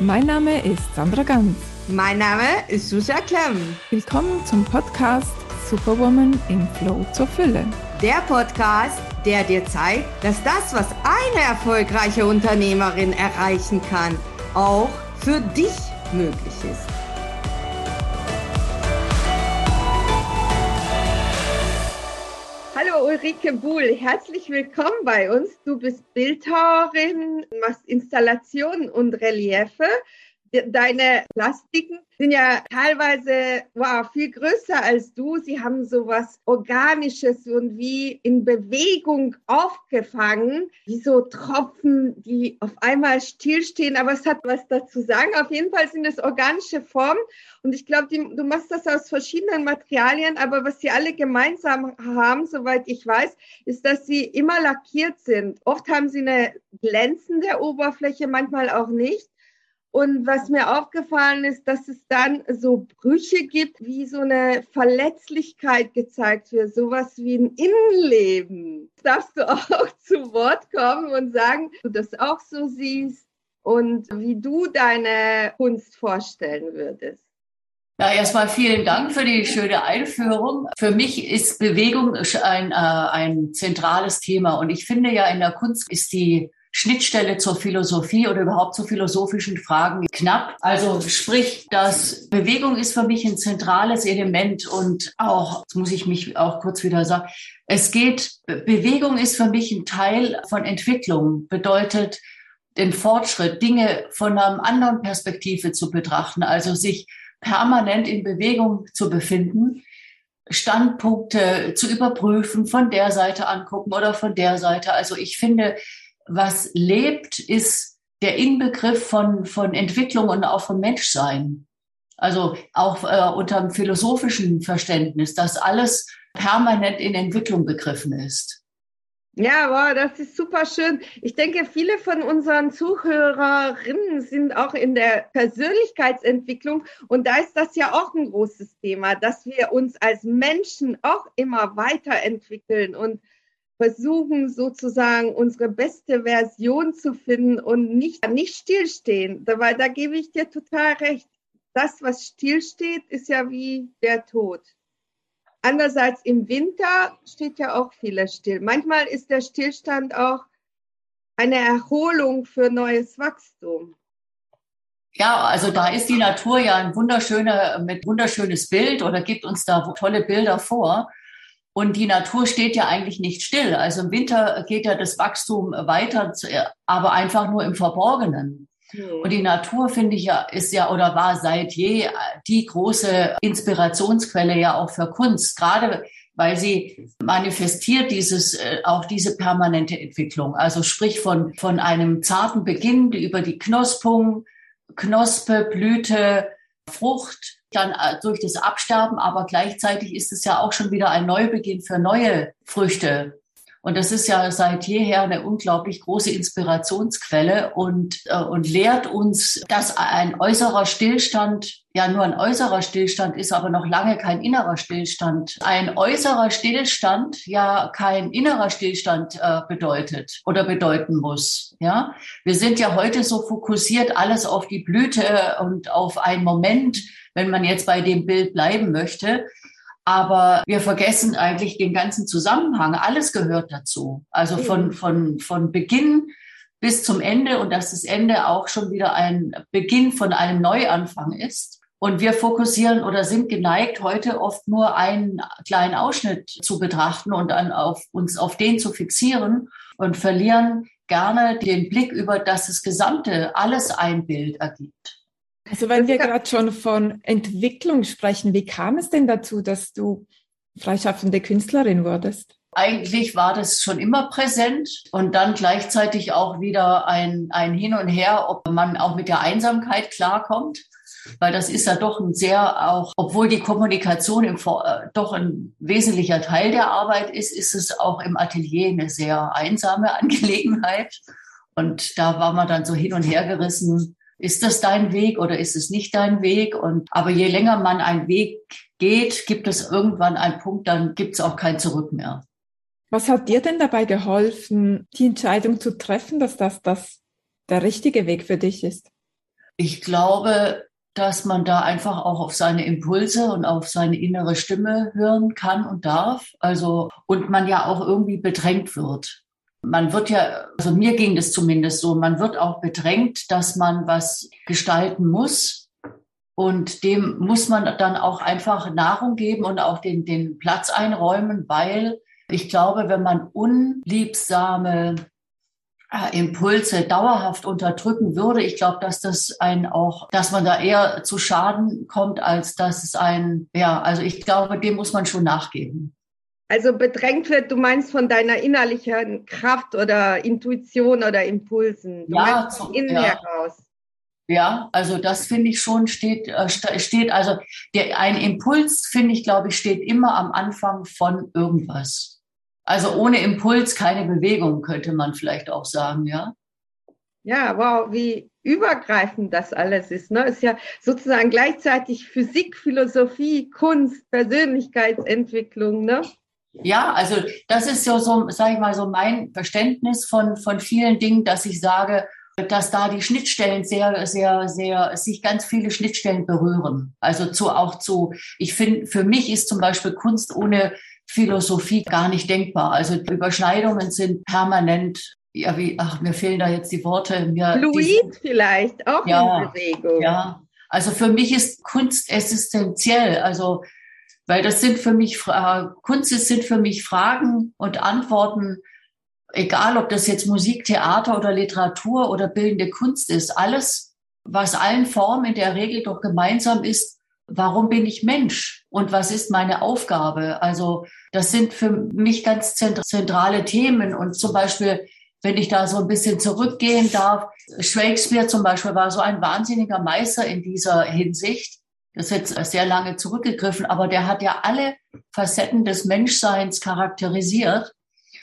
Mein Name ist Sandra Ganz. Mein Name ist Susha Klemm. Willkommen zum Podcast Superwoman im Flow zur Fülle. Der Podcast, der dir zeigt, dass das, was eine erfolgreiche Unternehmerin erreichen kann, auch für dich möglich ist. Hallo Ulrike Buhl, herzlich willkommen bei uns. Du bist Bildhauerin, machst Installationen und Reliefe. Deine Plastiken sind ja teilweise viel größer als du. Sie haben so was Organisches und wie in Bewegung aufgefangen, wie so Tropfen, die auf einmal stillstehen, aber es hat was dazu sagen. Auf jeden Fall sind es organische Formen und ich glaube, du machst das aus verschiedenen Materialien, aber was sie alle gemeinsam haben, soweit ich weiß, ist, dass sie immer lackiert sind. Oft haben sie eine glänzende Oberfläche, manchmal auch nicht. Und was mir aufgefallen ist, dass es dann so Brüche gibt, wie so eine Verletzlichkeit gezeigt wird, sowas wie ein Innenleben. Darfst du auch zu Wort kommen und sagen, du das auch so siehst und wie du deine Kunst vorstellen würdest? Ja, erstmal vielen Dank für die schöne Einführung. Für mich ist Bewegung ein zentrales Thema und ich finde ja, in der Kunst ist die Schnittstelle zur Philosophie oder überhaupt zu philosophischen Fragen knapp. Also sprich, dass Bewegung ist für mich ein zentrales Element und auch, jetzt muss ich mich auch kurz wieder sagen, Bewegung ist für mich ein Teil von Entwicklung, bedeutet den Fortschritt, Dinge von einer anderen Perspektive zu betrachten, also sich permanent in Bewegung zu befinden, Standpunkte zu überprüfen, von der Seite angucken oder von der Seite. Also ich finde, was lebt, ist der Inbegriff von Entwicklung und auch von Menschsein. Also auch unter einem philosophischen Verständnis, dass alles permanent in Entwicklung begriffen ist. Ja, wow, das ist super schön. Ich denke, viele von unseren Zuhörerinnen sind auch in der Persönlichkeitsentwicklung und da ist das ja auch ein großes Thema, dass wir uns als Menschen auch immer weiterentwickeln und versuchen sozusagen unsere beste Version zu finden und nicht stillstehen. Weil da gebe ich dir total recht. Das, was stillsteht, ist ja wie der Tod. Andererseits im Winter steht ja auch vieles still. Manchmal ist der Stillstand auch eine Erholung für neues Wachstum. Ja, also da ist die Natur ja ein wunderschönes Bild oder gibt uns da tolle Bilder vor. Und die Natur steht ja eigentlich nicht still. Also im Winter geht ja das Wachstum weiter, aber einfach nur im Verborgenen. Und die Natur, finde ich ja, war seit je die große Inspirationsquelle ja auch für Kunst. Gerade weil sie manifestiert auch diese permanente Entwicklung. Also sprich von einem zarten Beginn über die Knospe, Blüte, Frucht, dann durch das Absterben, aber gleichzeitig ist es ja auch schon wieder ein Neubeginn für neue Früchte. Und das ist ja seit jeher eine unglaublich große Inspirationsquelle und lehrt uns, dass ein äußerer Stillstand ja nur ein äußerer Stillstand ist, aber noch lange kein innerer Stillstand. Ein äußerer Stillstand ja kein innerer Stillstand bedeutet oder bedeuten muss. Ja, wir sind ja heute so fokussiert alles auf die Blüte und auf einen Moment, wenn man jetzt bei dem Bild bleiben möchte. Aber wir vergessen eigentlich den ganzen Zusammenhang. Alles gehört dazu. Also von Beginn bis zum Ende und dass das Ende auch schon wieder ein Beginn von einem Neuanfang ist. Und wir fokussieren oder sind geneigt, heute oft nur einen kleinen Ausschnitt zu betrachten und dann uns auf den zu fixieren und verlieren gerne den Blick über das Gesamte, alles ein Bild ergibt. Also wenn wir gerade schon von Entwicklung sprechen, wie kam es denn dazu, dass du freischaffende Künstlerin wurdest? Eigentlich war das schon immer präsent und dann gleichzeitig auch wieder ein Hin und Her, ob man auch mit der Einsamkeit klarkommt. Weil das ist ja doch obwohl die Kommunikation doch ein wesentlicher Teil der Arbeit ist es auch im Atelier eine sehr einsame Angelegenheit. Und da war man dann so hin und her gerissen. Ist das dein Weg oder ist es nicht dein Weg? Aber je länger man einen Weg geht, gibt es irgendwann einen Punkt, dann gibt es auch kein Zurück mehr. Was hat dir denn dabei geholfen, die Entscheidung zu treffen, dass das der richtige Weg für dich ist? Ich glaube, dass man da einfach auch auf seine Impulse und auf seine innere Stimme hören kann und darf. Also, und man ja auch irgendwie bedrängt wird. Man wird ja, also mir ging das zumindest so, man wird auch bedrängt, dass man was gestalten muss. Und dem muss man dann auch einfach Nahrung geben und auch den Platz einräumen, weil ich glaube, wenn man unliebsame Impulse dauerhaft unterdrücken würde, ich glaube, dass man da eher zu Schaden kommt, als dass es also ich glaube, dem muss man schon nachgeben. Also bedrängt wird, du meinst von deiner innerlichen Kraft oder Intuition oder Impulsen. Du meinst von innen heraus. Ja, also das finde ich schon also ein Impuls, finde ich, glaube ich, steht immer am Anfang von irgendwas. Also ohne Impuls keine Bewegung, könnte man vielleicht auch sagen, ja. Ja, wow, wie übergreifend das alles ist, ne? Ist ja sozusagen gleichzeitig Physik, Philosophie, Kunst, Persönlichkeitsentwicklung, ne? Ja, also das ist so, sage ich mal, so mein Verständnis von vielen Dingen, dass ich sage, dass da die Schnittstellen sich ganz viele Schnittstellen berühren. Also ich finde, für mich ist zum Beispiel Kunst ohne Philosophie gar nicht denkbar. Also Überschneidungen sind permanent, ja, mir fehlen da jetzt die Worte. Fluid vielleicht, auch in Bewegung. Ja, also für mich ist Kunst existenziell, also weil das sind für mich, Kunst sind für mich Fragen und Antworten, egal ob das jetzt Musik, Theater oder Literatur oder bildende Kunst ist, alles, was allen Formen in der Regel doch gemeinsam ist, warum bin ich Mensch und was ist meine Aufgabe? Also das sind für mich ganz zentrale Themen und zum Beispiel, wenn ich da so ein bisschen zurückgehen darf, Shakespeare zum Beispiel war so ein wahnsinniger Meister in dieser Hinsicht. Das ist jetzt sehr lange zurückgegriffen, aber der hat ja alle Facetten des Menschseins charakterisiert.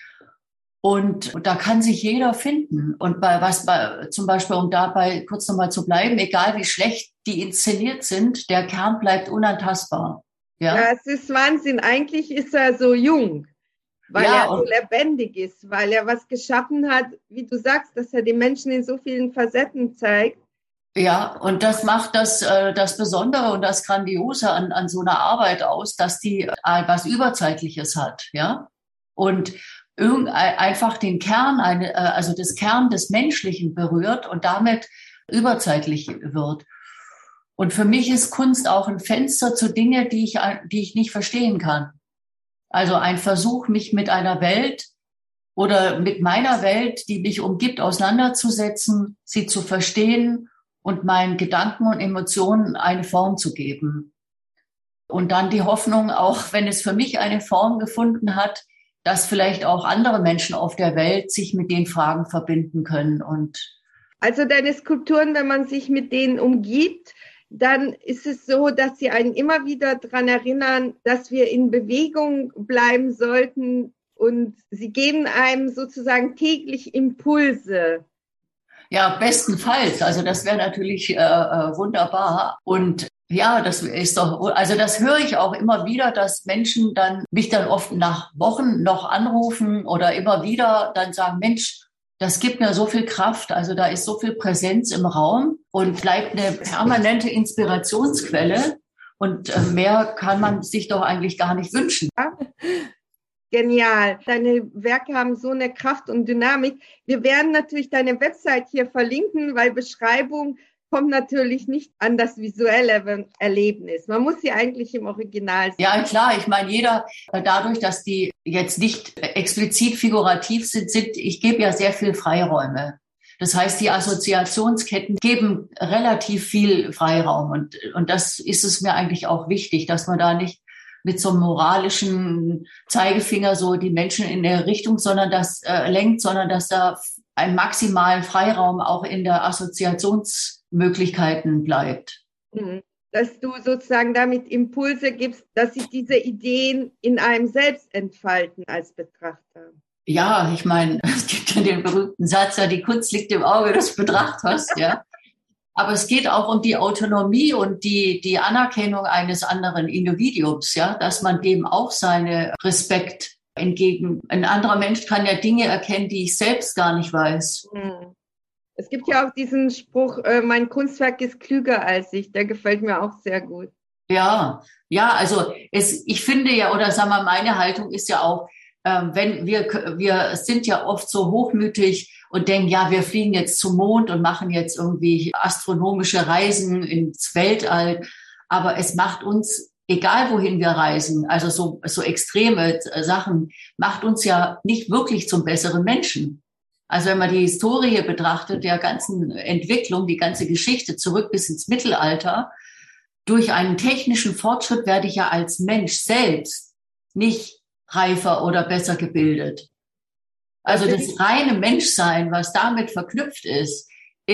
Und da kann sich jeder finden. Und zum Beispiel, um dabei kurz nochmal zu bleiben, egal wie schlecht die inszeniert sind, der Kern bleibt unantastbar. Ja, es ist Wahnsinn. Eigentlich ist er so jung, weil er so lebendig ist, weil er was geschaffen hat, wie du sagst, dass er die Menschen in so vielen Facetten zeigt. Ja, und das macht das Besondere und das Grandiose an so einer Arbeit aus, dass die was Überzeitliches hat, ja. Und einfach den Kern, also das Kern des Menschlichen berührt und damit überzeitlich wird. Und für mich ist Kunst auch ein Fenster zu Dingen, die ich nicht verstehen kann. Also ein Versuch, mich mit einer Welt oder mit meiner Welt, die mich umgibt, auseinanderzusetzen, sie zu verstehen und meinen Gedanken und Emotionen eine Form zu geben. Und dann die Hoffnung, auch wenn es für mich eine Form gefunden hat, dass vielleicht auch andere Menschen auf der Welt sich mit den Fragen verbinden können. Also deine Skulpturen, wenn man sich mit denen umgibt, dann ist es so, dass sie einen immer wieder daran erinnern, dass wir in Bewegung bleiben sollten und sie geben einem sozusagen täglich Impulse. Ja, bestenfalls. Also das wäre natürlich wunderbar. Und ja, das ist doch, also das höre ich auch immer wieder, dass Menschen mich dann oft nach Wochen noch anrufen oder immer wieder dann sagen, Mensch, das gibt mir so viel Kraft. Also da ist so viel Präsenz im Raum und bleibt eine permanente Inspirationsquelle. Und mehr kann man sich doch eigentlich gar nicht wünschen. Ja. Genial. Deine Werke haben so eine Kraft und Dynamik. Wir werden natürlich deine Website hier verlinken, weil Beschreibung kommt natürlich nicht an das visuelle Erlebnis. Man muss sie eigentlich im Original sehen. Ja, klar. Ich meine, dadurch, dass die jetzt nicht explizit figurativ sind, ich gebe ja sehr viel Freiräume. Das heißt, die Assoziationsketten geben relativ viel Freiraum. Und das ist es mir eigentlich auch wichtig, dass man da nicht mit so einem moralischen Zeigefinger so die Menschen in der Richtung, lenkt, sondern dass da ein maximalen Freiraum auch in der Assoziationsmöglichkeiten bleibt. Dass du sozusagen damit Impulse gibst, dass sich diese Ideen in einem selbst entfalten als Betrachter. Ja, ich meine, es gibt ja den berühmten Satz, ja, die Kunst liegt im Auge des Betrachters, ja. Aber es geht auch um die Autonomie und die Anerkennung eines anderen Individuums, ja, dass man dem auch seine Respekt entgegen. Ein anderer Mensch kann ja Dinge erkennen, die ich selbst gar nicht weiß. Es gibt ja auch diesen Spruch, mein Kunstwerk ist klüger als ich. Der gefällt mir auch sehr gut. Ja, ja, also ich finde ja, oder sagen wir, meine Haltung ist ja auch, wenn wir sind ja oft so hochmütig und denken, ja, wir fliegen jetzt zum Mond und machen jetzt irgendwie astronomische Reisen ins Weltall. Aber es macht uns, egal wohin wir reisen, also so extreme Sachen, macht uns ja nicht wirklich zum besseren Menschen. Also wenn man die Historie betrachtet, der ganzen Entwicklung, die ganze Geschichte zurück bis ins Mittelalter, durch einen technischen Fortschritt werde ich ja als Mensch selbst nicht reifer oder besser gebildet. Also das reine Menschsein, was damit verknüpft ist,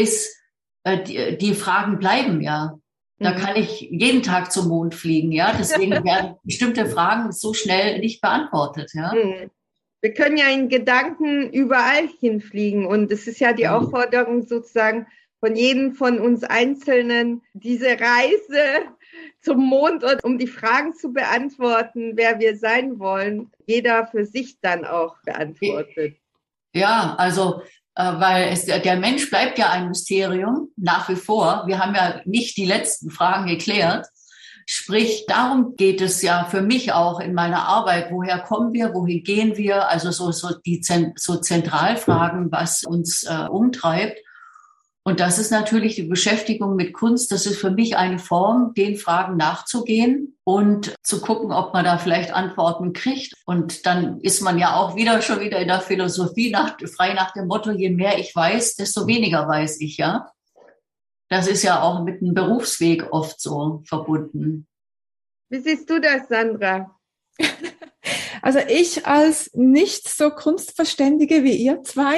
die Fragen bleiben ja. Da kann ich jeden Tag zum Mond fliegen, ja. Deswegen werden bestimmte Fragen so schnell nicht beantwortet, ja. Wir können ja in Gedanken überall hinfliegen und es ist ja die Aufforderung sozusagen von jedem von uns Einzelnen, diese Reise zum Mond, um die Fragen zu beantworten, wer wir sein wollen, jeder für sich dann auch beantwortet. Ja, also weil der Mensch bleibt ja ein Mysterium nach wie vor. Wir haben ja nicht die letzten Fragen geklärt. Sprich, darum geht es ja für mich auch in meiner Arbeit. Woher kommen wir? Wohin gehen wir? Also so Zentralfragen, was uns umtreibt. Und das ist natürlich die Beschäftigung mit Kunst. Das ist für mich eine Form, den Fragen nachzugehen und zu gucken, ob man da vielleicht Antworten kriegt. Und dann ist man ja auch schon wieder in der Philosophie frei nach dem Motto, je mehr ich weiß, desto weniger weiß ich, ja. Das ist ja auch mit einem Berufsweg oft so verbunden. Wie siehst du das, Sandra? Also ich als nicht so Kunstverständige wie ihr zwei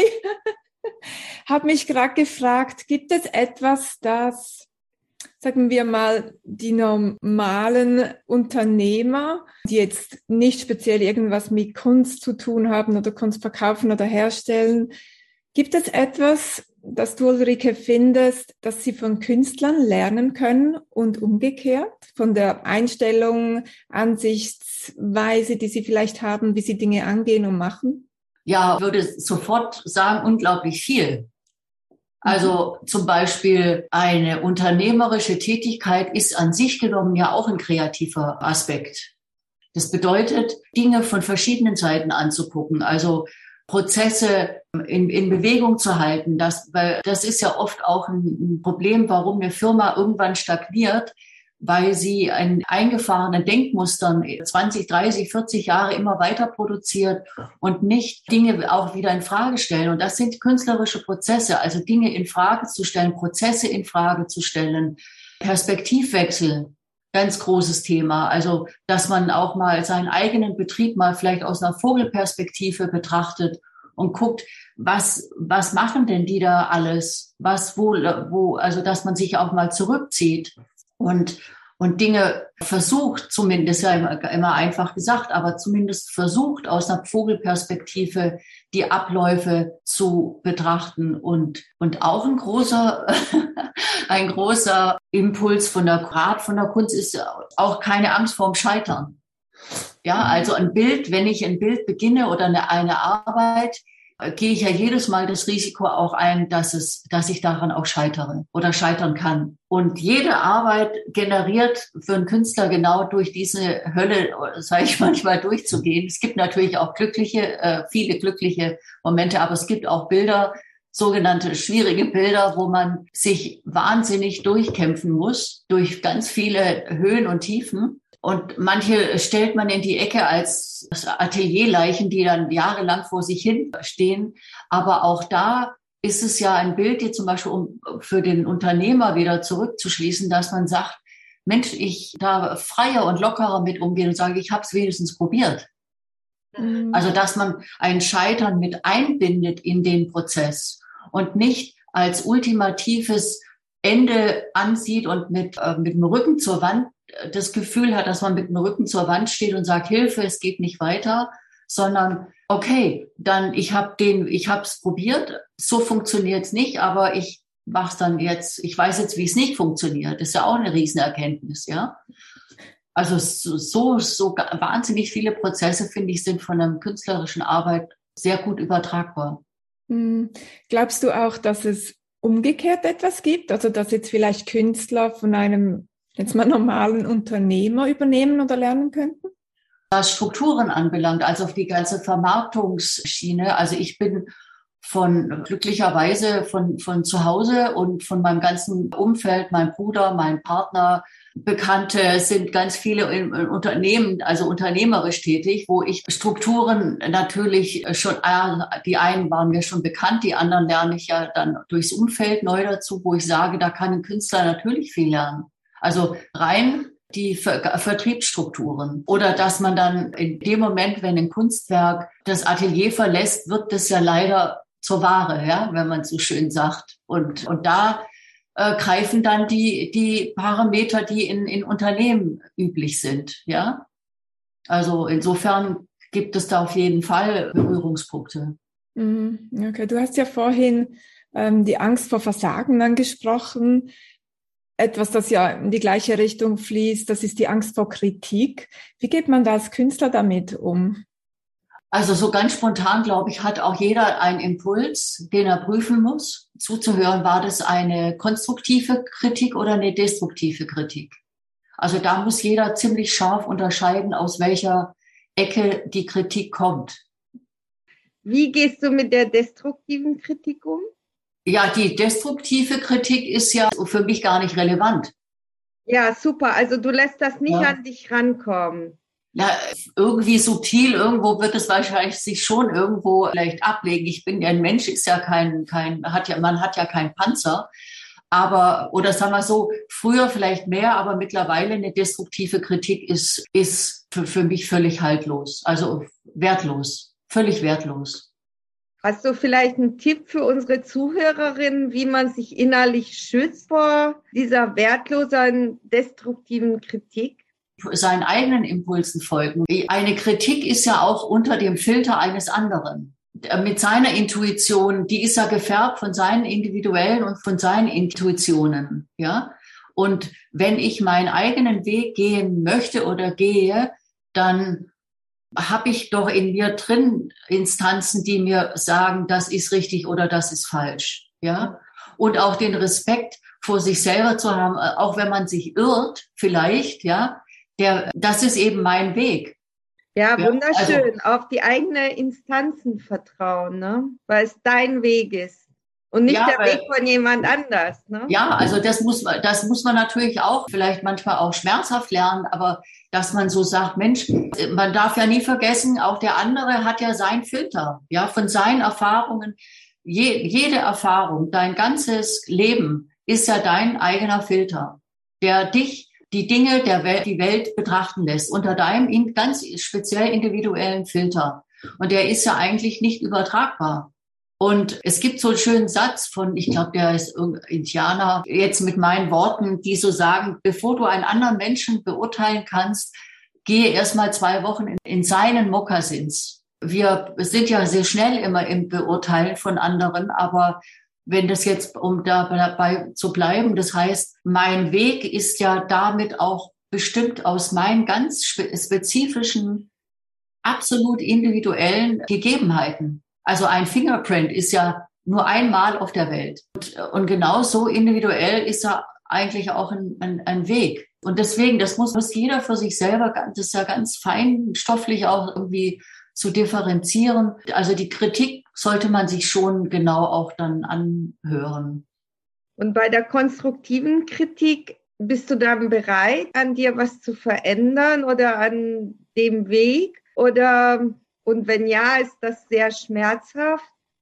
habe mich gerade gefragt, gibt es etwas, das, sagen wir mal, die normalen Unternehmer, die jetzt nicht speziell irgendwas mit Kunst zu tun haben oder Kunst verkaufen oder herstellen, gibt es etwas, das du, Ulrike, findest, dass sie von Künstlern lernen können und umgekehrt, von der Einstellung, Ansichtsweise, die sie vielleicht haben, wie sie Dinge angehen und machen? Ja, würde sofort sagen, unglaublich viel. Also zum Beispiel eine unternehmerische Tätigkeit ist an sich genommen ja auch ein kreativer Aspekt. Das bedeutet, Dinge von verschiedenen Seiten anzugucken, also Prozesse in Bewegung zu halten. Weil das ist ja oft auch ein Problem, warum eine Firma irgendwann stagniert, weil sie in eingefahrenen Denkmustern 20, 30, 40 Jahre immer weiter produziert und nicht Dinge auch wieder in Frage stellen. Und das sind künstlerische Prozesse, also Dinge in Frage zu stellen, Prozesse in Frage zu stellen, Perspektivwechsel, ganz großes Thema. Also, dass man auch mal seinen eigenen Betrieb mal vielleicht aus einer Vogelperspektive betrachtet und guckt, was machen denn die da alles? Also, dass man sich auch mal zurückzieht. Und Dinge versucht, zumindest ja immer einfach gesagt, aber zumindest versucht, aus einer Vogelperspektive die Abläufe zu betrachten. Und auch ein großer Impuls von der Kunst ist auch keine Angst vorm Scheitern. Ja, also wenn ich ein Bild beginne oder eine Arbeit, gehe ich ja jedes Mal das Risiko auch ein, dass ich daran auch scheitere oder scheitern kann. Und jede Arbeit generiert für einen Künstler genau durch diese Hölle, sage ich manchmal, durchzugehen. Es gibt natürlich auch viele glückliche Momente, aber es gibt auch Bilder, sogenannte schwierige Bilder, wo man sich wahnsinnig durchkämpfen muss, durch ganz viele Höhen und Tiefen. Und manche stellt man in die Ecke als Atelierleichen, die dann jahrelang vor sich hin stehen. Aber auch da ist es ja ein Bild, die zum Beispiel, um für den Unternehmer wieder zurückzuschließen, dass man sagt, Mensch, ich da freier und lockerer mit umgehen und sage, ich habe es wenigstens probiert. Mhm. Also dass man ein Scheitern mit einbindet in den Prozess und nicht als ultimatives Ende ansieht und mit dem Rücken zur Wand das Gefühl hat, dass man mit dem Rücken zur Wand steht und sagt, Hilfe, es geht nicht weiter, sondern okay, dann ich hab's probiert, so funktioniert's nicht, aber ich mach's dann jetzt, ich weiß jetzt, wie es nicht funktioniert. Das ist ja auch eine Riesenerkenntnis, ja. Also so wahnsinnig viele Prozesse, finde ich, sind von einer künstlerischen Arbeit sehr gut übertragbar. Glaubst du auch, dass es umgekehrt etwas gibt? Also dass jetzt vielleicht Künstler von einem jetzt mal normalen Unternehmer übernehmen oder lernen könnten? Was Strukturen anbelangt, also auf die ganze Vermarktungsschiene. Also ich bin glücklicherweise von zu Hause und von meinem ganzen Umfeld, mein Bruder, mein Partner, Bekannte sind ganz viele in Unternehmen, also unternehmerisch tätig, wo ich Strukturen natürlich schon, die einen waren mir schon bekannt, die anderen lerne ich ja dann durchs Umfeld neu dazu, wo ich sage, da kann ein Künstler natürlich viel lernen. Also rein die Vertriebsstrukturen. Oder dass man dann in dem Moment, wenn ein Kunstwerk das Atelier verlässt, wird das ja leider zur Ware, ja, wenn man so schön sagt. Und da greifen dann die Parameter, die in Unternehmen üblich sind, ja. Also insofern gibt es da auf jeden Fall Berührungspunkte. Okay, du hast ja vorhin die Angst vor Versagen angesprochen. Etwas, das ja in die gleiche Richtung fließt, das ist die Angst vor Kritik. Wie geht man da als Künstler damit um? Also so ganz spontan, glaube ich, hat auch jeder einen Impuls, den er prüfen muss. Zuzuhören, war das eine konstruktive Kritik oder eine destruktive Kritik? Also da muss jeder ziemlich scharf unterscheiden, aus welcher Ecke die Kritik kommt. Wie gehst du mit der destruktiven Kritik um? Ja, die destruktive Kritik ist ja für mich gar nicht relevant. Ja, super. Also du lässt das nicht an dich rankommen. Ja, irgendwie subtil, irgendwo wird es wahrscheinlich sich schon irgendwo vielleicht ablegen. Ich bin ja ein Mensch, ist ja man hat ja keinen Panzer. Aber, oder sagen wir so, früher vielleicht mehr, aber mittlerweile eine destruktive Kritik ist für mich völlig haltlos. Also wertlos, völlig wertlos. Hast du vielleicht einen Tipp für unsere Zuhörerinnen, wie man sich innerlich schützt vor dieser wertlosen, destruktiven Kritik? Seinen eigenen Impulsen folgen. Eine Kritik ist ja auch unter dem Filter eines anderen. Mit seiner Intuition, die ist ja gefärbt von seinen individuellen und von seinen Intuitionen, ja. Und wenn ich meinen eigenen Weg gehen möchte oder gehe, dann habe ich doch in mir drin Instanzen, die mir sagen, das ist richtig oder das ist falsch, ja. Und auch den Respekt vor sich selber zu haben, auch wenn man sich irrt, vielleicht, ja. Das ist eben mein Weg. Ja, wunderschön. Also, auf die eigenen Instanzen vertrauen, ne? Weil es dein Weg ist und nicht der Weg von jemand anders, ne? Ja, also das muss man natürlich auch vielleicht manchmal auch schmerzhaft lernen, aber dass man so sagt, Mensch, man darf ja nie vergessen, auch der andere hat ja sein Filter, ja, von seinen Erfahrungen. Jede Erfahrung, dein ganzes Leben ist ja dein eigener Filter, der dich die Dinge der Welt, die Welt betrachten lässt, unter deinem ganz speziell individuellen Filter. Und der ist ja eigentlich nicht übertragbar. Und es gibt so einen schönen Satz von, ich glaube, der ist Indianer, jetzt mit meinen Worten, die so sagen, bevor du einen anderen Menschen beurteilen kannst, gehe erstmal 2 Wochen in seinen Mokassins. Wir sind ja sehr schnell immer im Beurteilen von anderen, aber wenn das jetzt, um dabei zu bleiben, das heißt, mein Weg ist ja damit auch bestimmt aus meinen ganz spezifischen, absolut individuellen Gegebenheiten. Also ein Fingerprint ist ja nur einmal auf der Welt. Und genauso individuell ist ja eigentlich auch ein Weg. Und deswegen, das muss jeder für sich selber, das ist ja ganz feinstofflich auch irgendwie zu differenzieren. Also die Kritik sollte man sich schon genau auch dann anhören. Und bei der konstruktiven Kritik, bist du dann bereit, an dir was zu verändern oder an dem Weg? Und wenn ja, ist das sehr schmerzhaft?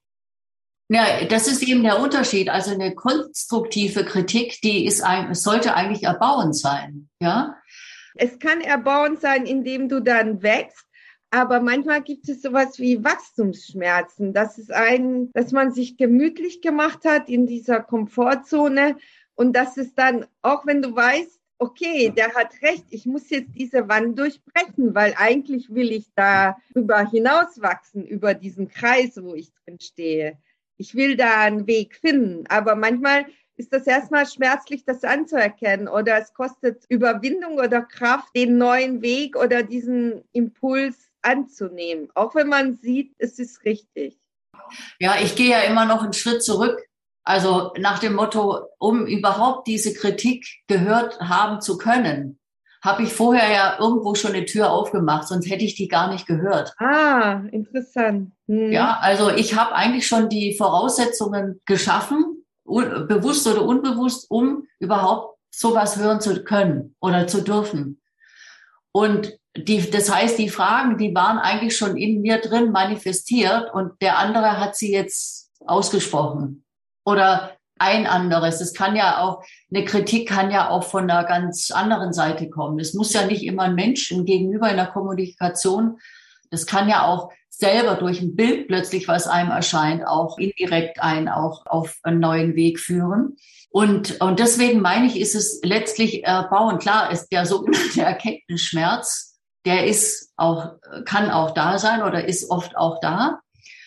Ja, das ist eben der Unterschied. Also eine konstruktive Kritik, sollte eigentlich erbauend sein, ja? Es kann erbauend sein, indem du dann wächst. Aber manchmal gibt es sowas wie Wachstumsschmerzen. Das ist dass man sich gemütlich gemacht hat in dieser Komfortzone und das ist dann, auch wenn du weißt, okay, der hat recht, ich muss jetzt diese Wand durchbrechen, weil eigentlich will ich darüber hinauswachsen, über diesen Kreis, wo ich drin stehe. Ich will da einen Weg finden, aber manchmal ist das erstmal schmerzlich, das anzuerkennen oder es kostet Überwindung oder Kraft, den neuen Weg oder diesen Impuls anzunehmen, auch wenn man sieht, es ist richtig. Ja, ich gehe ja immer noch einen Schritt zurück. Also nach dem Motto, um überhaupt diese Kritik gehört haben zu können, habe ich vorher ja irgendwo schon eine Tür aufgemacht, sonst hätte ich die gar nicht gehört. Ah, interessant. Ja, also ich habe eigentlich schon die Voraussetzungen geschaffen, bewusst oder unbewusst, um überhaupt sowas hören zu können oder zu dürfen. Und das heißt, die Fragen, die waren eigentlich schon in mir drin manifestiert und der andere hat sie jetzt ausgesprochen. Oder ein anderes. Es kann ja auch, eine Kritik kann ja auch von einer ganz anderen Seite kommen. Es muss ja nicht immer ein Mensch gegenüber in der Kommunikation. Das kann ja auch selber durch ein Bild plötzlich, was einem erscheint, auch indirekt einen auch auf einen neuen Weg führen. Und deswegen meine ich, ist es letztlich erbauend. Klar ist der sogenannte Erkenntnisschmerz, der kann auch da sein oder ist oft auch da.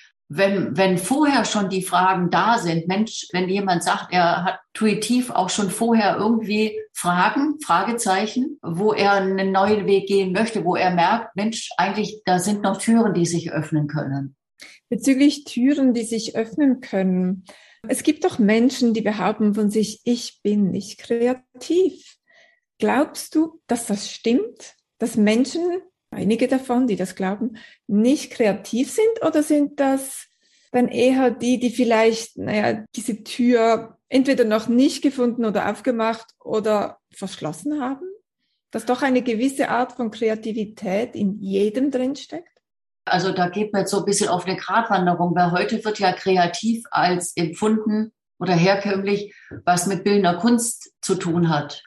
Wenn vorher schon die Fragen da sind, Mensch, wenn jemand sagt, er hat intuitiv auch schon vorher irgendwie Fragezeichen, wo er einen neuen Weg gehen möchte, wo er merkt, Mensch, eigentlich, da sind noch Türen, die sich öffnen können. Bezüglich Türen, die sich öffnen können. Es gibt doch Menschen, die behaupten von sich, ich bin nicht kreativ. Glaubst du, dass das stimmt? Dass Menschen, einige davon, die das glauben, nicht kreativ sind? Oder sind das dann eher die vielleicht, diese Tür entweder noch nicht gefunden oder aufgemacht oder verschlossen haben? Dass doch eine gewisse Art von Kreativität in jedem drinsteckt? Also da geht man jetzt so ein bisschen auf eine Gratwanderung, weil heute wird ja kreativ als empfunden oder herkömmlich, was mit bildender Kunst zu tun hat.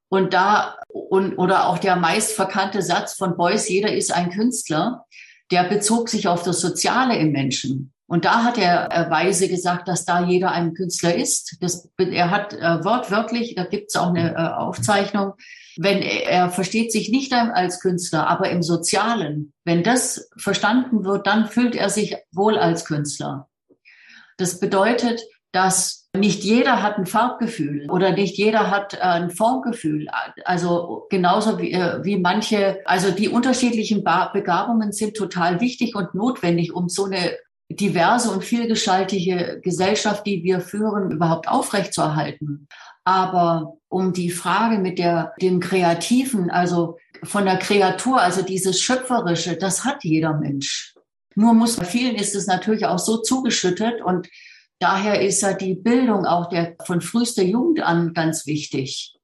Oder auch der meist verkannte Satz von Beuys, jeder ist ein Künstler, der bezog sich auf das Soziale im Menschen. Und da hat er weise gesagt, dass da jeder ein Künstler ist. Er hat wortwörtlich, da gibt es auch eine Aufzeichnung, wenn er versteht sich nicht als Künstler, aber im Sozialen, wenn das verstanden wird, dann fühlt er sich wohl als Künstler. Das bedeutet, dass nicht jeder hat ein Farbgefühl oder nicht jeder hat ein Formgefühl. Also genauso wie manche, also die unterschiedlichen Begabungen sind total wichtig und notwendig, um so eine diverse und vielgestaltige Gesellschaft, die wir führen, überhaupt aufrechtzuerhalten. Aber um die Frage mit dem Kreativen, also von der Kreatur, also dieses Schöpferische, das hat jeder Mensch. Nur bei vielen ist es natürlich auch so zugeschüttet und daher ist ja die Bildung auch von frühester Jugend an ganz wichtig.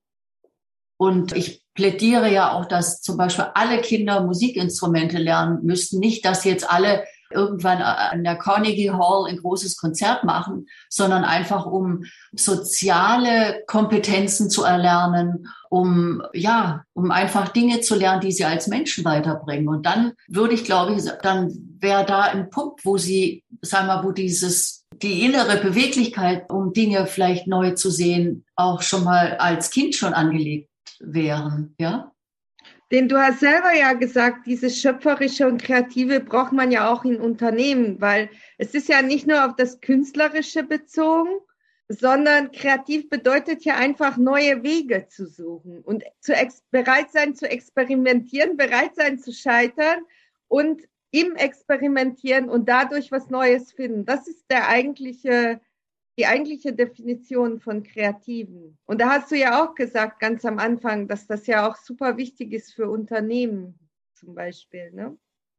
Und ich plädiere ja auch, dass zum Beispiel alle Kinder Musikinstrumente lernen müssten. Nicht, dass jetzt alle irgendwann an der Carnegie Hall ein großes Konzert machen, sondern einfach um soziale Kompetenzen zu erlernen, um einfach Dinge zu lernen, die sie als Menschen weiterbringen. Und dann würde ich, glaube ich, dann wäre da ein Punkt, wo sie, wo die innere Beweglichkeit, um Dinge vielleicht neu zu sehen, auch schon mal als Kind schon angelegt wären, ja? Denn du hast selber ja gesagt, dieses Schöpferische und Kreative braucht man ja auch in Unternehmen, weil es ist ja nicht nur auf das Künstlerische bezogen, sondern kreativ bedeutet ja einfach neue Wege zu suchen und bereit sein zu experimentieren, bereit sein zu scheitern und im Experimentieren und dadurch was Neues finden. Das ist die eigentliche Definition von Kreativen. Und da hast du ja auch gesagt, ganz am Anfang, dass das ja auch super wichtig ist für Unternehmen zum Beispiel, ne?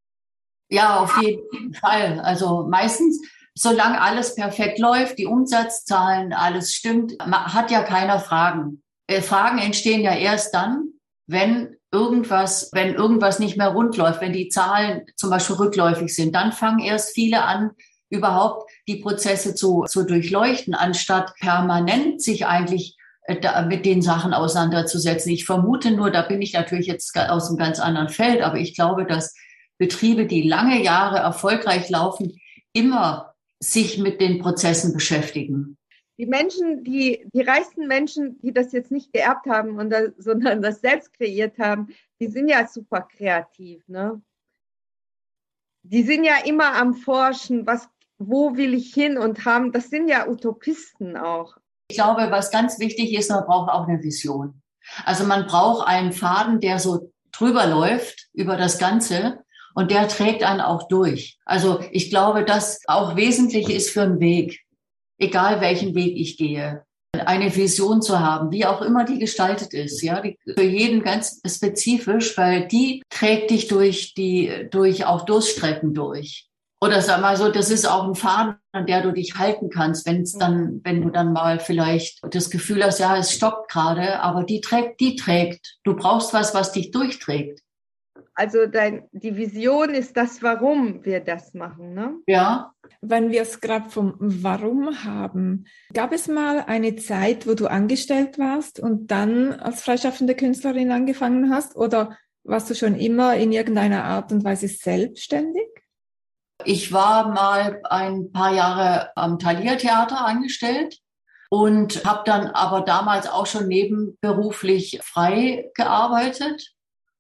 Ja, auf jeden Fall. Also meistens, solange alles perfekt läuft, die Umsatzzahlen, alles stimmt, hat ja keiner Fragen. Fragen entstehen ja erst dann, wenn irgendwas nicht mehr rund läuft, wenn die Zahlen zum Beispiel rückläufig sind, dann fangen erst viele an, überhaupt die Prozesse zu durchleuchten, anstatt permanent sich eigentlich mit den Sachen auseinanderzusetzen. Ich vermute nur, da bin ich natürlich jetzt aus einem ganz anderen Feld, aber ich glaube, dass Betriebe, die lange Jahre erfolgreich laufen, immer sich mit den Prozessen beschäftigen. Die reichsten Menschen, die das jetzt nicht geerbt haben, sondern das selbst kreiert haben, die sind ja super kreativ, ne? Die sind ja immer am Forschen, wo will ich hin und haben, das sind ja Utopisten auch. Ich glaube, was ganz wichtig ist, man braucht auch eine Vision. Also man braucht einen Faden, der so drüber läuft über das Ganze und der trägt einen auch durch. Also ich glaube, dass auch wesentlich ist für einen Weg. egal welchen Weg ich gehe. Eine Vision zu haben, wie auch immer die gestaltet ist, ja, für jeden ganz spezifisch, weil die trägt dich durch auch Durststrecken durch. Oder sag mal so, das ist auch ein Faden, an der du dich halten kannst, wenn du dann mal vielleicht das Gefühl hast, ja, es stockt gerade, aber die trägt. Du brauchst was dich durchträgt. Also die Vision ist das, warum wir das machen, ne? Ja. Wenn wir es gerade vom Warum haben, gab es mal eine Zeit, wo du angestellt warst und dann als freischaffende Künstlerin angefangen hast? Oder warst du schon immer in irgendeiner Art und Weise selbstständig? Ich war mal ein paar Jahre am Thalia Theater angestellt und habe dann aber damals auch schon nebenberuflich frei gearbeitet.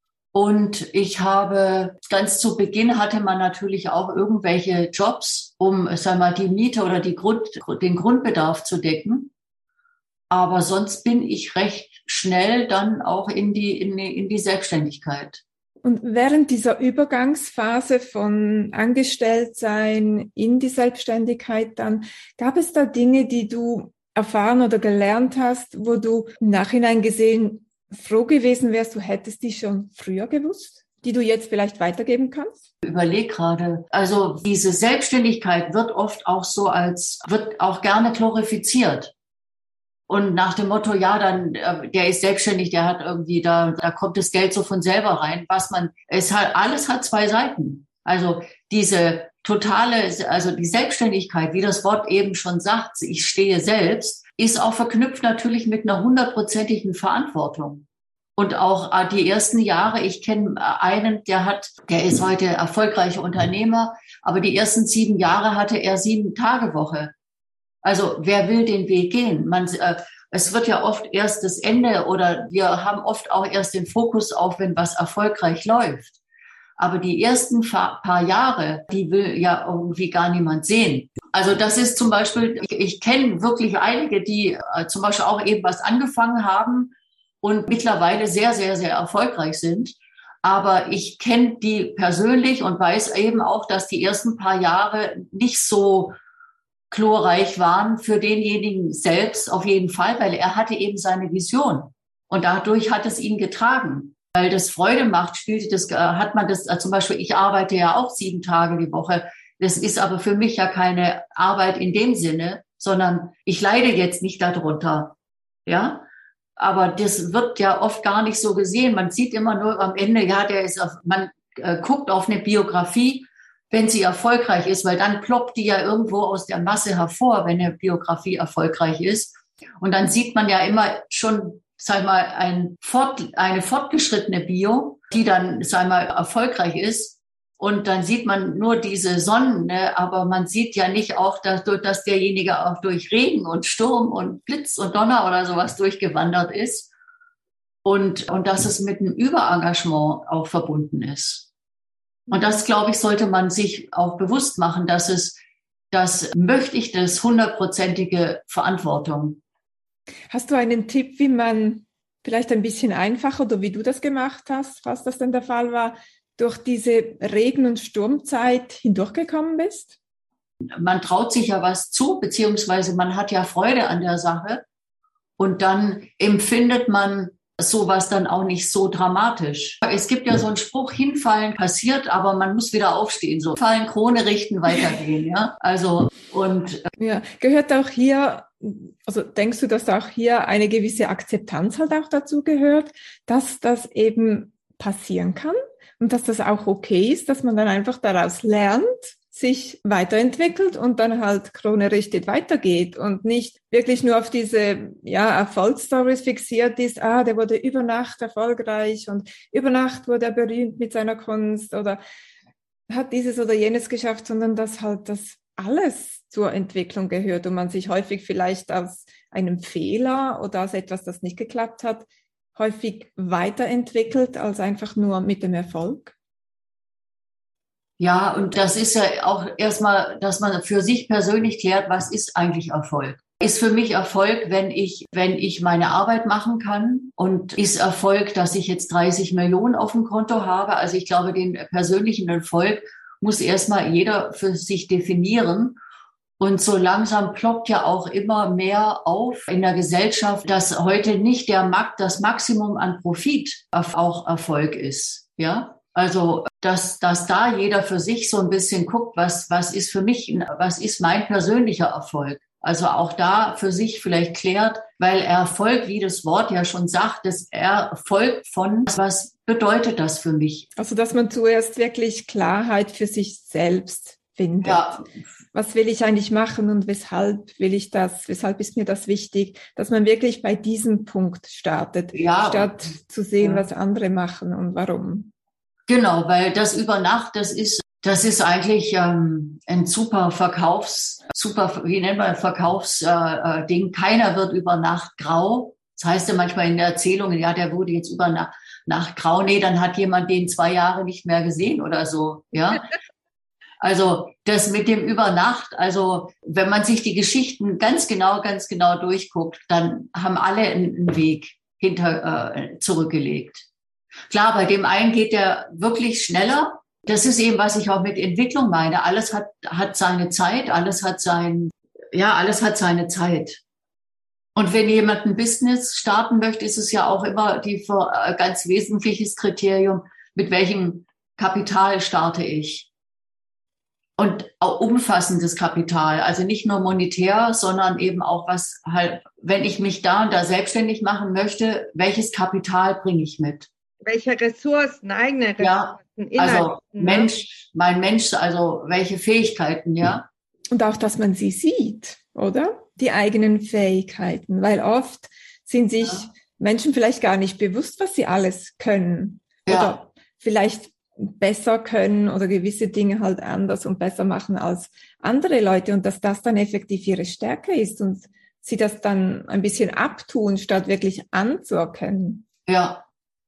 Und ich habe ganz zu Beginn hatte man natürlich auch irgendwelche Jobs, um, sag mal, die Miete oder den Grundbedarf zu decken. Aber sonst bin ich recht schnell dann auch in die Selbstständigkeit. Und während dieser Übergangsphase von Angestelltsein in die Selbstständigkeit dann, gab es da Dinge, die du erfahren oder gelernt hast, wo du im Nachhinein gesehen froh gewesen wärst, du hättest die schon früher gewusst, die du jetzt vielleicht weitergeben kannst? Ich überlege gerade, also diese Selbstständigkeit wird oft auch wird auch gerne glorifiziert. Und nach dem Motto, ja, dann, der ist selbstständig, der hat irgendwie, da kommt das Geld so von selber rein, alles hat zwei Seiten. Also diese also die Selbstständigkeit, wie das Wort eben schon sagt, ich stehe selbst, ist auch verknüpft natürlich mit einer 100%igen Verantwortung. Und auch die ersten Jahre, ich kenne einen, der ist heute erfolgreicher Unternehmer, aber die ersten 7 Jahre hatte er 7-Tage-Woche. Also wer will den Weg gehen? Es wird ja oft erst das Ende oder wir haben oft auch erst den Fokus auf, wenn was erfolgreich läuft. Aber die ersten paar Jahre, die will ja irgendwie gar niemand sehen. Also das ist zum Beispiel, ich kenne wirklich einige, die zum Beispiel auch eben was angefangen haben und mittlerweile sehr, sehr, sehr erfolgreich sind. Aber ich kenne die persönlich und weiß eben auch, dass die ersten paar Jahre nicht so glorreich waren für denjenigen selbst auf jeden Fall, weil er hatte eben seine Vision. Und dadurch hat es ihn getragen. Weil das Freude macht, hat man das, zum Beispiel, ich arbeite ja auch 7 Tage die Woche. Das ist aber für mich ja keine Arbeit in dem Sinne, sondern ich leide jetzt nicht darunter. Ja. Aber das wird ja oft gar nicht so gesehen. Man sieht immer nur am Ende, ja, man guckt auf eine Biografie, wenn sie erfolgreich ist, weil dann ploppt die ja irgendwo aus der Masse hervor, wenn eine Biografie erfolgreich ist. Und dann sieht man ja immer schon, sag mal, eine fortgeschrittene Bio, die dann, sag mal, erfolgreich ist. Und dann sieht man nur diese Sonnen, ne? Aber man sieht ja nicht auch, dass derjenige auch durch Regen und Sturm und Blitz und Donner oder sowas durchgewandert ist. Und dass es mit einem Überengagement auch verbunden ist. Und das, glaube ich, sollte man sich auch bewusst machen, das möchte ich, das 100%ige Verantwortung. Hast du einen Tipp, wie man vielleicht ein bisschen einfacher oder wie du das gemacht hast, falls das denn der Fall war, durch diese Regen- und Sturmzeit hindurchgekommen bist? Man traut sich ja was zu, beziehungsweise man hat ja Freude an der Sache und dann empfindet man sowas dann auch nicht so dramatisch. Es gibt ja so einen Spruch, hinfallen passiert, aber man muss wieder aufstehen. So fallen, Krone richten, weitergehen. Ja, also und ja, gehört auch hier, also denkst du, dass auch hier eine gewisse Akzeptanz halt auch dazu gehört, dass das eben passieren kann und dass das auch okay ist, dass man dann einfach daraus lernt, sich weiterentwickelt und dann halt Krone richtet weitergeht und nicht wirklich nur auf diese Erfolgsstories fixiert ist, der wurde über Nacht erfolgreich und über Nacht wurde er berühmt mit seiner Kunst oder hat dieses oder jenes geschafft, sondern dass halt das alles zur Entwicklung gehört und man sich häufig vielleicht aus einem Fehler oder aus etwas, das nicht geklappt hat, häufig weiterentwickelt als einfach nur mit dem Erfolg. Ja, und das ist ja auch erstmal, dass man für sich persönlich klärt, was ist eigentlich Erfolg? Ist für mich Erfolg, wenn ich meine Arbeit machen kann? Und ist Erfolg, dass ich jetzt 30 Millionen auf dem Konto habe? Also ich glaube, den persönlichen Erfolg muss erstmal jeder für sich definieren. Und so langsam ploppt ja auch immer mehr auf in der Gesellschaft, dass heute nicht das Maximum an Profit auch Erfolg ist. Ja, also dass da jeder für sich so ein bisschen guckt, was ist für mich, was ist mein persönlicher Erfolg. Also auch da für sich vielleicht klärt, weil Erfolg, wie das Wort ja schon sagt, das Erfolg von, was bedeutet das für mich? Also, dass man zuerst wirklich Klarheit für sich selbst findet. Ja. Was will ich eigentlich machen und weshalb will ich das? Weshalb ist mir das wichtig? Dass man wirklich bei diesem Punkt startet, statt zu sehen, was andere machen und warum. Genau, weil das über Nacht, das ist eigentlich ein super Verkaufsding. Keiner wird über Nacht grau. Das heißt ja manchmal in der Erzählungen, ja, der wurde jetzt über Nacht grau. Nee, dann hat jemand den 2 Jahre nicht mehr gesehen oder so, ja. Also das mit dem über Nacht, also wenn man sich die Geschichten ganz genau durchguckt, dann haben alle einen Weg zurückgelegt. Klar, bei dem einen geht der wirklich schneller. Das ist eben, was ich auch mit Entwicklung meine. Alles hat seine Zeit, alles hat seine Zeit. Und wenn jemand ein Business starten möchte, ist es ja auch immer ganz wesentliches Kriterium, mit welchem Kapital starte ich. Und auch umfassendes Kapital, also nicht nur monetär, sondern eben auch was halt, wenn ich mich da und da selbstständig machen möchte, welches Kapital bringe ich mit? Welche Ressourcen, eigene Ressourcen? Ja, also mein Mensch, also welche Fähigkeiten, ja. Und auch, dass man sie sieht, oder? Die eigenen Fähigkeiten, weil oft sind sich Menschen vielleicht gar nicht bewusst, was sie alles können. Ja. Oder vielleicht besser können oder gewisse Dinge halt anders und besser machen als andere Leute und dass das dann effektiv ihre Stärke ist und sie das dann ein bisschen abtun, statt wirklich anzuerkennen. Ja.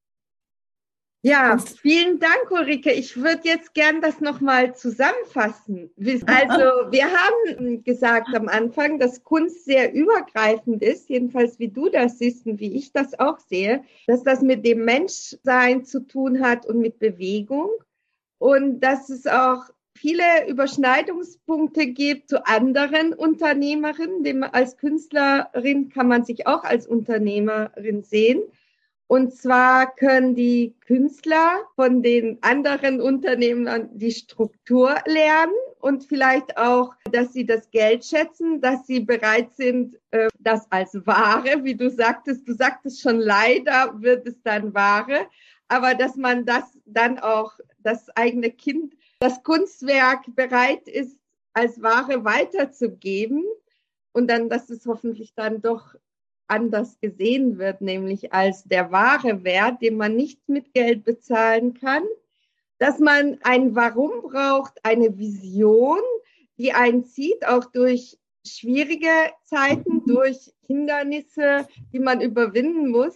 Ja, vielen Dank, Ulrike. Ich würde jetzt gern das nochmal zusammenfassen. Also wir haben gesagt am Anfang, dass Kunst sehr übergreifend ist, jedenfalls wie du das siehst und wie ich das auch sehe, dass das mit dem Menschsein zu tun hat und mit Bewegung und dass es auch viele Überschneidungspunkte gibt zu anderen Unternehmerinnen. Als Künstlerin kann man sich auch als Unternehmerin sehen. Und zwar können die Künstler von den anderen Unternehmern die Struktur lernen und vielleicht auch, dass sie das Geld schätzen, dass sie bereit sind, das als Ware, wie du sagtest schon, leider wird es dann Ware, aber dass man das dann auch, das eigene Kind, das Kunstwerk bereit ist, als Ware weiterzugeben und dann, dass es hoffentlich dann doch anders gesehen wird, nämlich als der wahre Wert, den man nicht mit Geld bezahlen kann, dass man ein Warum braucht, eine Vision, die einen zieht, auch durch schwierige Zeiten, durch Hindernisse, die man überwinden muss,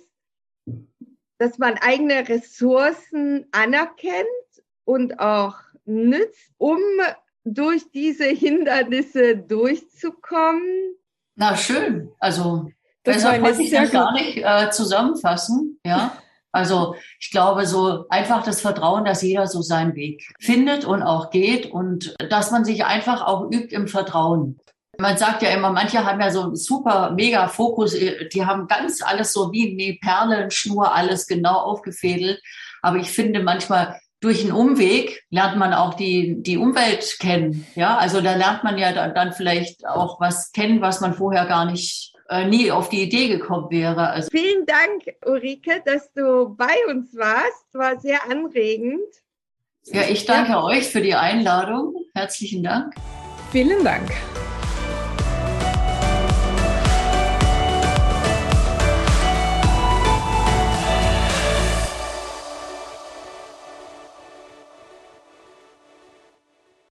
dass man eigene Ressourcen anerkennt und auch nützt, um durch diese Hindernisse durchzukommen. Na schön, also besser konnte ich das gar nicht zusammenfassen, ja. Also ich glaube, so einfach das Vertrauen, dass jeder so seinen Weg findet und auch geht und dass man sich einfach auch übt im Vertrauen. Man sagt ja immer, manche haben ja so einen super mega Fokus, die haben ganz alles so wie eine Perlenschnur, alles genau aufgefädelt. Aber ich finde manchmal durch einen Umweg lernt man auch die Umwelt kennen, ja. Also da lernt man ja dann vielleicht auch was kennen, was man vorher gar nicht nie auf die Idee gekommen wäre. Also vielen Dank, Ulrike, dass du bei uns warst. War sehr anregend. Ja, ich danke euch für die Einladung. Herzlichen Dank. Vielen Dank.